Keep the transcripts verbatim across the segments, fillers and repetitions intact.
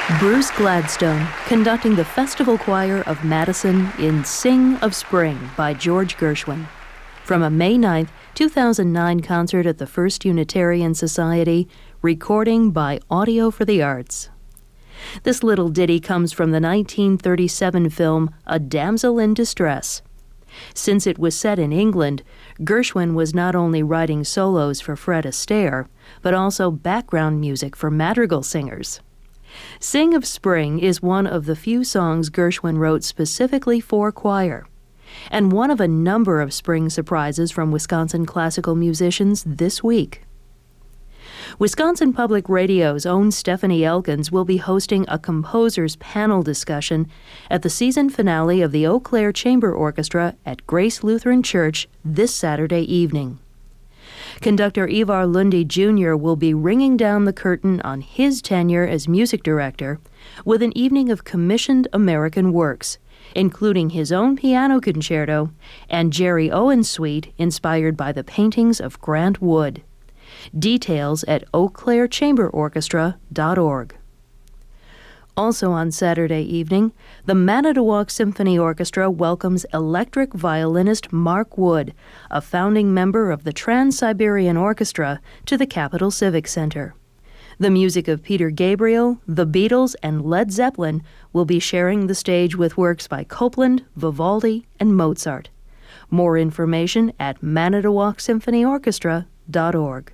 Bruce Gladstone conducting the Festival Choir of Madison in Sing of Spring by George Gershwin. From a May ninth, two thousand nine concert at the First Unitarian Society, recording by Audio for the Arts. This little ditty comes from the nineteen thirty-seven film A Damsel in Distress. Since it was set in England, Gershwin was not only writing solos for Fred Astaire, but also background music for madrigal singers. Sing of Spring is one of the few songs Gershwin wrote specifically for choir, and one of a number of spring surprises from Wisconsin classical musicians this week. Wisconsin Public Radio's own Stephanie Elkins will be hosting a composers panel discussion at the season finale of the Eau Claire Chamber Orchestra at Grace Lutheran Church this Saturday evening. Conductor Ivar Lundy Junior will be ringing down the curtain on his tenure as music director with an evening of commissioned American works, including his own piano concerto and Jerry Owen's suite inspired by the paintings of Grant Wood. Details at eau claire chamber orchestra dot org. Also on Saturday evening, the Manitowoc Symphony Orchestra welcomes electric violinist Mark Wood, a founding member of the Trans-Siberian Orchestra, to the Capitol Civic Center. The music of Peter Gabriel, the Beatles, and Led Zeppelin will be sharing the stage with works by Copland, Vivaldi, and Mozart. More information at manitowoc symphony orchestra dot org.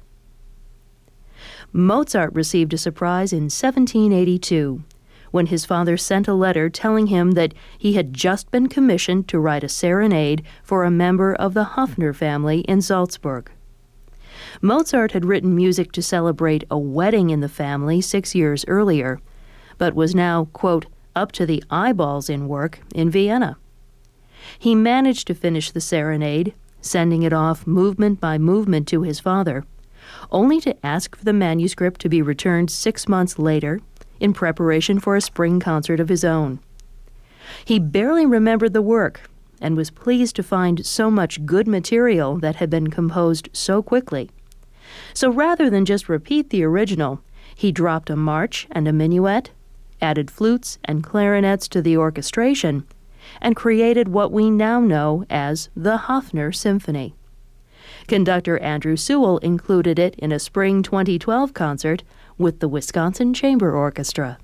Mozart received a surprise in seventeen eighty-two. When his father sent a letter telling him that he had just been commissioned to write a serenade for a member of the Höfner family in Salzburg. Mozart had written music to celebrate a wedding in the family six years earlier, but was now, quote, up to the eyeballs in work in Vienna. He managed to finish the serenade, sending it off movement by movement to his father, only to ask for the manuscript to be returned six months later in preparation for a spring concert of his own. He barely remembered the work and was pleased to find so much good material that had been composed so quickly. So rather than just repeat the original, he dropped a march and a minuet, added flutes and clarinets to the orchestration, and created what we now know as the Höfner Symphony. Conductor Andrew Sewell included it in a spring twenty twelve concert with the Wisconsin Chamber Orchestra.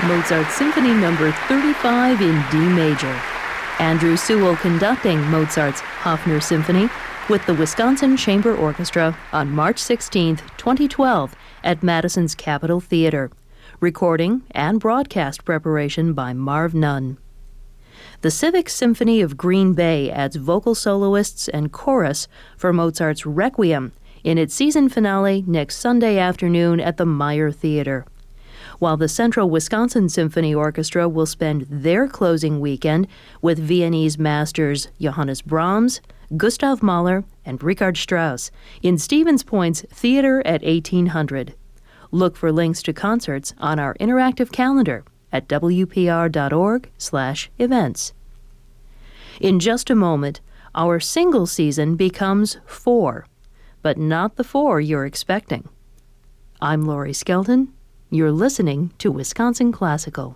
Mozart Symphony Number thirty-five in D major. Andrew Sewell conducting Mozart's Hofner Symphony with the Wisconsin Chamber Orchestra on March sixteenth, twenty twelve at Madison's Capitol Theater. Recording and broadcast preparation by Marv Nunn. The Civic Symphony of Green Bay adds vocal soloists and chorus for Mozart's Requiem in its season finale next Sunday afternoon at the Meyer Theater. While the Central Wisconsin Symphony Orchestra will spend their closing weekend with Viennese masters Johannes Brahms, Gustav Mahler, and Richard Strauss in Stevens Point's Theater at eighteen hundred. Look for links to concerts on our interactive calendar at w p r dot org slash events. In just a moment, our single season becomes four, but not the four you're expecting. I'm Laurie Skelton. You're listening to Wisconsin Classical.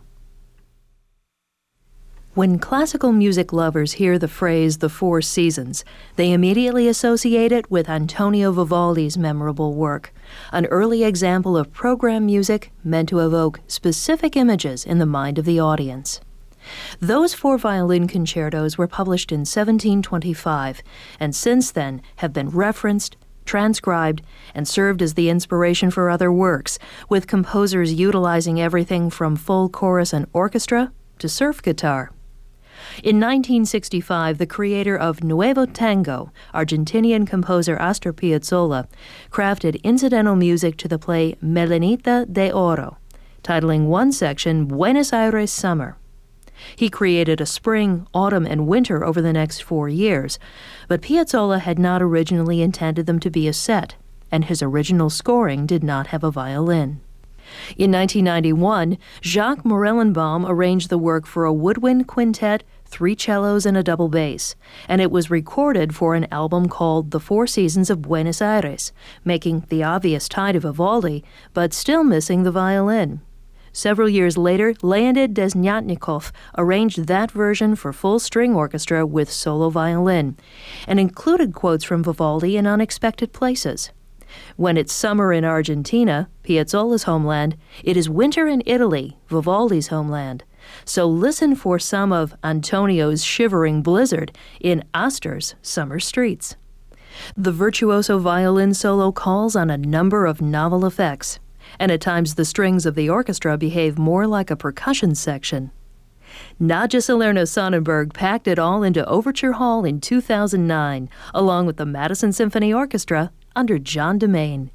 When classical music lovers hear the phrase the Four Seasons, they immediately associate it with Antonio Vivaldi's memorable work, an early example of program music meant to evoke specific images in the mind of the audience. Those four violin concertos were published in seventeen twenty-five, and since then have been referenced, transcribed, and served as the inspiration for other works, with composers utilizing everything from full chorus and orchestra to surf guitar. In nineteen sixty-five, the creator of Nuevo Tango, Argentinian composer Astor Piazzolla, crafted incidental music to the play Melenita de Oro, titling one section Buenos Aires Summer. He created a spring, autumn, and winter over the next four years, but Piazzolla had not originally intended them to be a set, and his original scoring did not have a violin. In nineteen ninety-one, Jacques Morellenbaum arranged the work for a woodwind quintet, three cellos, and a double bass, and it was recorded for an album called The Four Seasons of Buenos Aires, making the obvious tie to Vivaldi, but still missing the violin. Several years later, Leonid Desnyatnikov arranged that version for full string orchestra with solo violin, and included quotes from Vivaldi in unexpected places. When it's summer in Argentina, Piazzolla's homeland, it is winter in Italy, Vivaldi's homeland. So listen for some of Antonio's shivering blizzard in Astor's summer streets. The virtuoso violin solo calls on a number of novel effects, and at times the strings of the orchestra behave more like a percussion section. Nadja Salerno-Sonnenberg packed it all into Overture Hall in two thousand nine, along with the Madison Symphony Orchestra under John DeMain.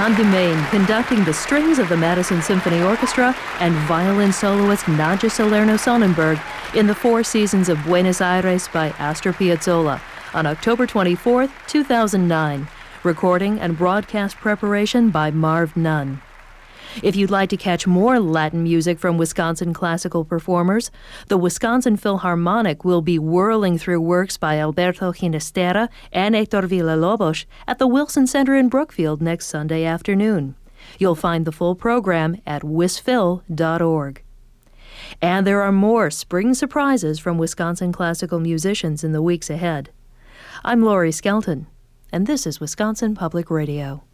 Jan DeMain conducting the strings of the Madison Symphony Orchestra and violin soloist Nadja Salerno-Sonnenberg in The Four Seasons of Buenos Aires by Astor Piazzolla on October twenty-fourth, two thousand nine. Recording and broadcast preparation by Marv Nunn. If you'd like to catch more Latin music from Wisconsin classical performers, the Wisconsin Philharmonic will be whirling through works by Alberto Ginastera and Héctor Villa-Lobos at the Wilson Center in Brookfield next Sunday afternoon. You'll find the full program at wisphil dot org. And there are more spring surprises from Wisconsin classical musicians in the weeks ahead. I'm Laurie Skelton, and this is Wisconsin Public Radio.